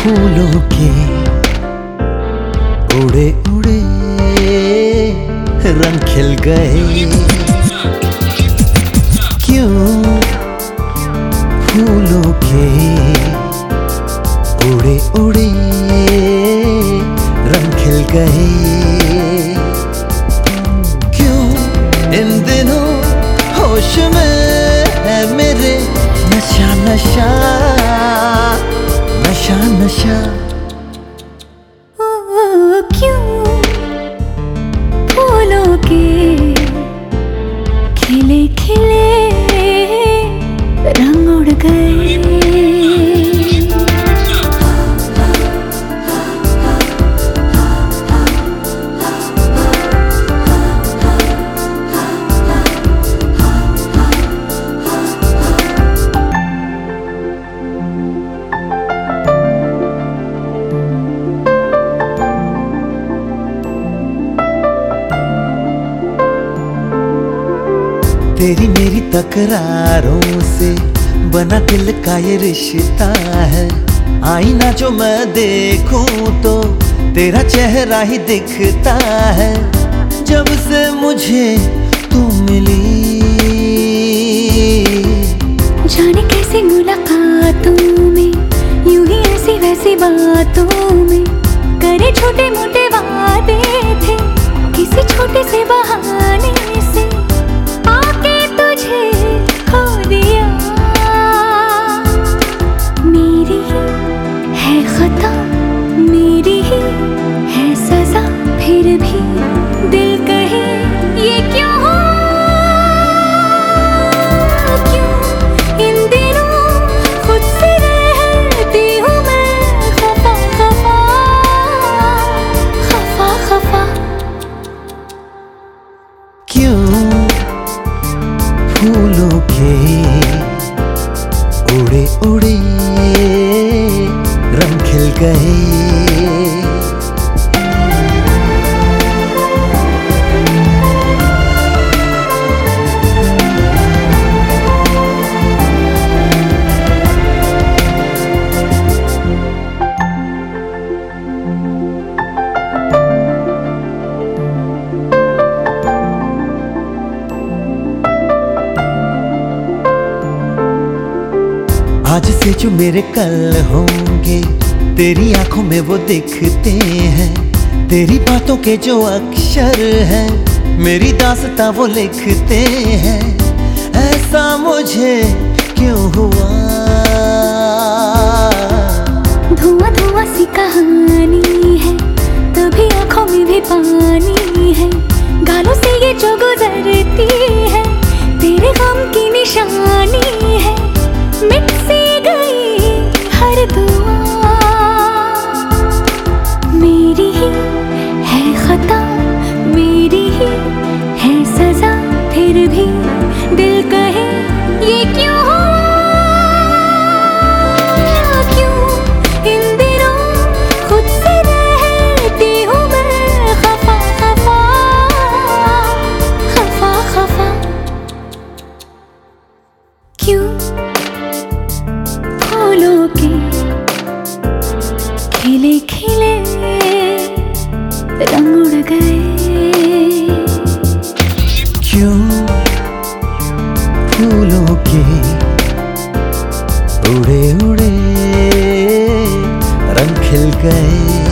फूलों के उड़े उड़े रंग खिल गए। क्यों फूलों के उड़े उड़े रंग खिल गए। क्यों इन दिनों होश में है मेरे नशा नशा नशा नशा। ओ क्यों फूलों के खिले खिले रंग उड़ गए। तेरी मेरी तकरारों से बना दिल का ये रिश्ता है। आईना जो मैं देखूं तो तेरा चेहरा ही दिखता है। जब से मुझे तू मिली जाने कैसी मुलाकातों में यूं ही ऐसी वैसी बातों में करे छोटे मोटे वादे थे किसी छोटे से बहाने से आके तुझे खो दिया। मेरी ही है खता मेरी ही है सजा फिर भी दिल कहे ये क्यों हो। क्यों इन दिनों खुद से रहती हूँ मैं खफा खफा खफा खफा। क्यों फूलों के उड़े उड़े रंग खिल गए। आज से जो मेरे कल होंगे तेरी आंखों में वो दिखते हैं। तेरी बातों के जो अक्षर हैं मेरी दास्तां वो लिखते हैं। ऐसा मुझे क्यों हुआ। धुआं धुआं सी कहानी है तभी आंखों में भी पानी है। गालों से ये जो गुजरती है तेरे गम की निशानी है। मिट सी गई हर दुआ मेरी ही है खता मेरी ही है सजा फिर भी दिल कहे ये क्यों हो। क्यों इन दिनों खुद से रहती हूँ मैं खफा खफा खफा खफा। क्यों फूलों के खिले खिले रंग उड़ गए। क्यों फूलों के उड़े उड़े रंग खिल गए।